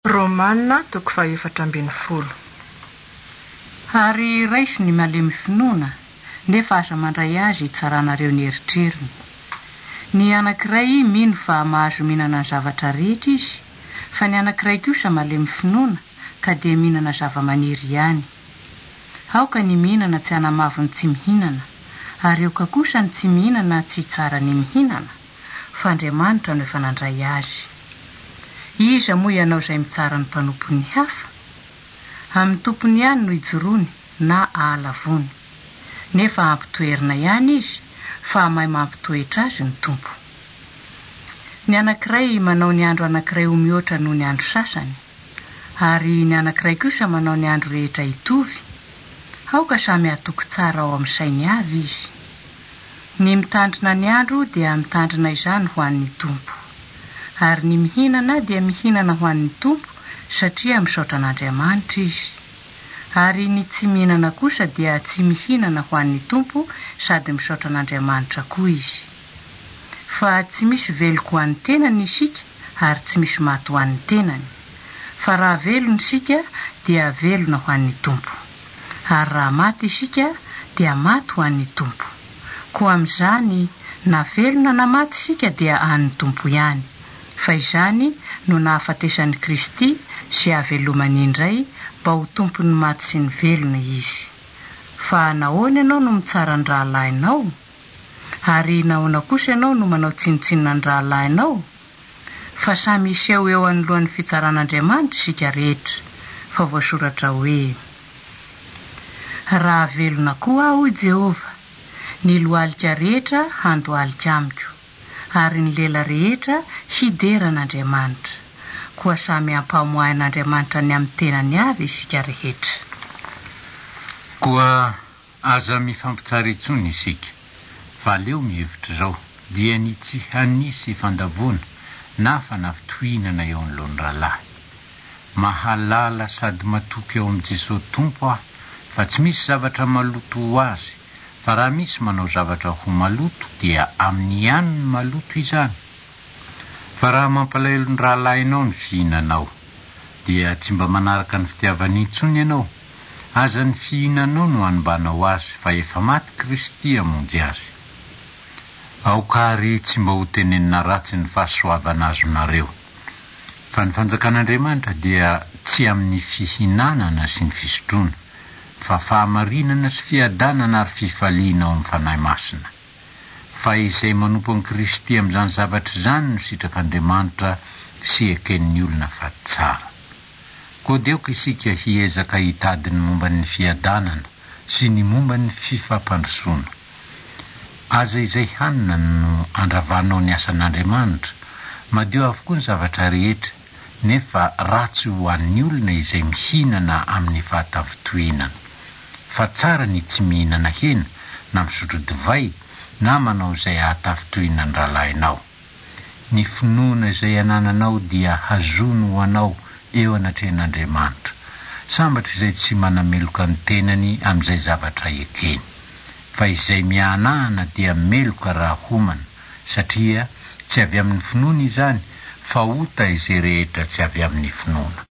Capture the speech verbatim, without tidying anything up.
Romanina toko fahaefatra ambin'ny folo. Ary raisy ny malemy finoana, nefa aza mandray azy hitsaranareo ny eritreriny. Ny anankiray mino fa mahazo minana ny zavatra rehetra izy, fa ny anankiray kosa malemy finoana ka dia minana zava-maniry ihany. Aoka ny mihinana tsy hanamavony tsy mihinana, ary aoka kosa ny tsy mihinana tsy tsara ny mihinana, fa Andriamanitra no efa nandray azy. Iza moa ianao izay mitsara ny mpanompony hafa? Amin'ny tompony ihany no ijoroany na ahalavony. Nefa ampitoerina ihany izy, fa mahay mampitoetra azy ny tompo. Ny anankiray manao ny andro anankiray ho mihoatra noho ny andro sasany, ary ny anankiray kosa manao ny andro rehetra hitovy. Aoka samy atoko tsara ao amin'ny sainy avy izy. Ny mitandrina ny andro dia mitandrina izany ho an'ny tompo, ary ny mihinana dia mihinana ho an'ny tompo satria misaotra an'Andriamanitra izy. Ary ny tsy mihinana kosa dia tsy mihinana ho an'ny tompo sady misaotra an'Andriamanitra koa izy. Fa tsy misy veloko ho an'ny tenany isika ary tsy misy maty ho an'ny tenany. Fa raha velona isika dia velona ho an'ny tompo, ary raha maty isika dia maty ho an'ny tompo. Koa amin'izany na velona na maty isika dia an'ny tompo ihany. Fa izany no nahafatesan'i Kristy sy havelomany indray mba ho tompony maty sy ny velona izy. Fa nahoana ianao no mitsara ny rahalahinao? Ary nahoana kosa ianao no manao tsinotsinona ny rahalahinao? Fa samy iseho eo anoloan'ny fitsaran'Andriamanitra isika rehetra, fa voasoratra hoe: raha velona koa aho, Jehova, ny lohalika rehetra handohalika amiko, ary ny lela rehetra hideran'Andriamanitra. Koa samy ampamoahin'Andriamanitra ny amin'ny tenany avy isika rehetra. Koa aza mifampitsara intsony isika, fa aleo mihevitra zao dia ny tsy hanisy fandavona na fanafitohinana eo anoloan'ny rahalahy. Mahalala sady matoky eo amin'ny Jesosy Tompo aho, fa tsy misy zavatra maloto ho azy. Fa raha misy manao zavatra ho maloto dia amin'ny ihany ny maloto izany. Fa raha mampalahelo ny rahalahinao ny fihinanao, dia tsy mba manaraka ny fitiavana intsony ianao. Aza ny fihinanao no hanimbanao azy, fa efa maty Kristy hamonjy azy. Aoka ary tsy mba ho tenenina ratsy ny fahasoavana azonareo. Fa ny fanjakan'Andriamanitra dia tsy amin'ny fihinanana sy ny fisotroana, fa fahamarinana sy fiadanana ary fifaliana ao amin'ny fanahy masina. Fa izay manompo an'i Kristy amin'izany zavatra izany no sitrak'Andriamanitra sy eken'ny olona fa tsara. Koa deoka isika hiezaka hitady ny momba ny fiadanana sy ny momba ny fifampandrosoana. Aza izay hanina no andravanao ny asan'Andriamanitra, madio avokoa ny zavatra rehetra, nefa ratsy ho an'ny olona izay mihinana amin'ny fahatavitohinana. Fa tsara ny tsy mihinana hena na misotro divay na manao izay ahatavitohina ny rahalahinao. Ny finoana izay anananao dia hazono ho anao eo anatrehan'Andriamanitra, sambatra izay tsy manameloka ny tenany amin'izay zavatra ekeny. Fa izay mianahana dia meloka raha homana, satria tsy avy amin'ny finoana izany, fa ota izay rehetra tsy avy amin'ny finoana.